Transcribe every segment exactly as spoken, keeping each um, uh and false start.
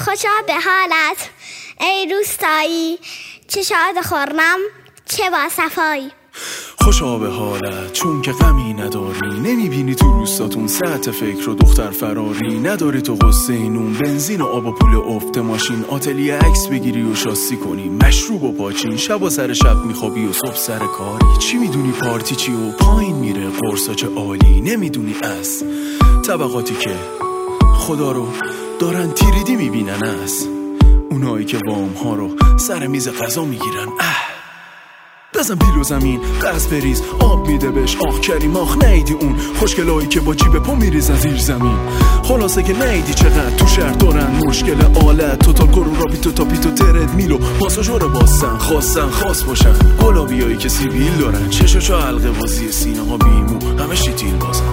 خوشا به حالت ای روستایی، چه شاد خورم چه با صفایی. خوشا به حالت چون که غمی نداری، نمیبینی تو روستاتون ساعت فکر و دختر فراری، نداری تو قصه نون بنزین و آب و پول افت ماشین، آتلیه عکس بگیری و شاسی کنی، مشروب و پاچین، شب و سر شب میخوابی و صبح سر کاری. چی میدونی پارتی چی و پایین میره قرصا چه عالی، نمیدونی از طبقاتی که خدا رو دارن تیریدی میبینن، از اونایی که وام ها رو سر میز غذا میگیرن. اه بزن پیل و زمین قصد بریز آب میده بهش، آخ کریم آخ نیدی اون خوشگلایی که با جیب پا میریزن زیر زمین. خلاصه که نیدی چقدر تو شهر دارن مشکل آلت، توتال کرون را پیتو تا پیتو ترد میلو پاساژور باستن، خواستن خاص باشن، گلابیایی که سیبیل دارن، چشو چا حلقه بازی سینه ها بیمو همه شیتیل بازن.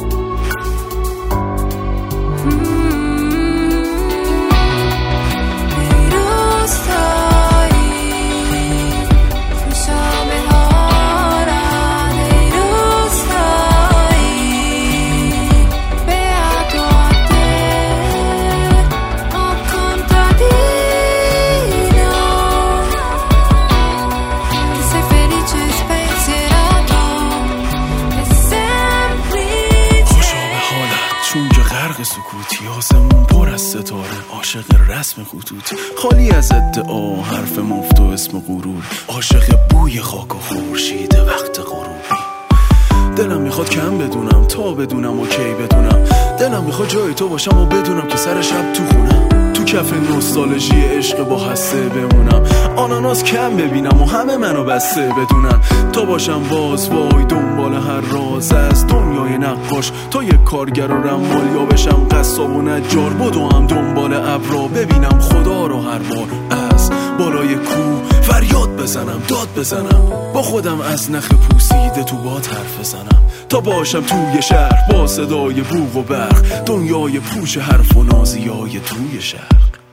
سکوتی آسمون پر از ستاره، عاشق رسم خطوطی، خالی از ادعا حرف مفت و اسم غرور، عاشق بوی خاک و خورشید وقت غروبی. دلم میخواد کم بدونم تا بدونم و کی بدونم، دلم میخواد جای تو باشم و بدونم که سر شب تو خونم، تو کف نوستالژی عشق با حسه بمونم، آناناس کم ببینم و همه منو بسته بدونن، تا باشم باز وای دنبال هر راز از دنیای نقاش، تا یک کارگر و رمال یا بشم قصاب و نجار، بدو هم دنبال ابرا ببینم خدا رو هر بار از بالای کوه فریاد بزنم داد بزنم، با خودم از نخ پوسیده تو باد حرف بزنم، تا باشم توی شهر با صدای بوق و برق، دنیای پوچ حرف و نازیای توی شرق.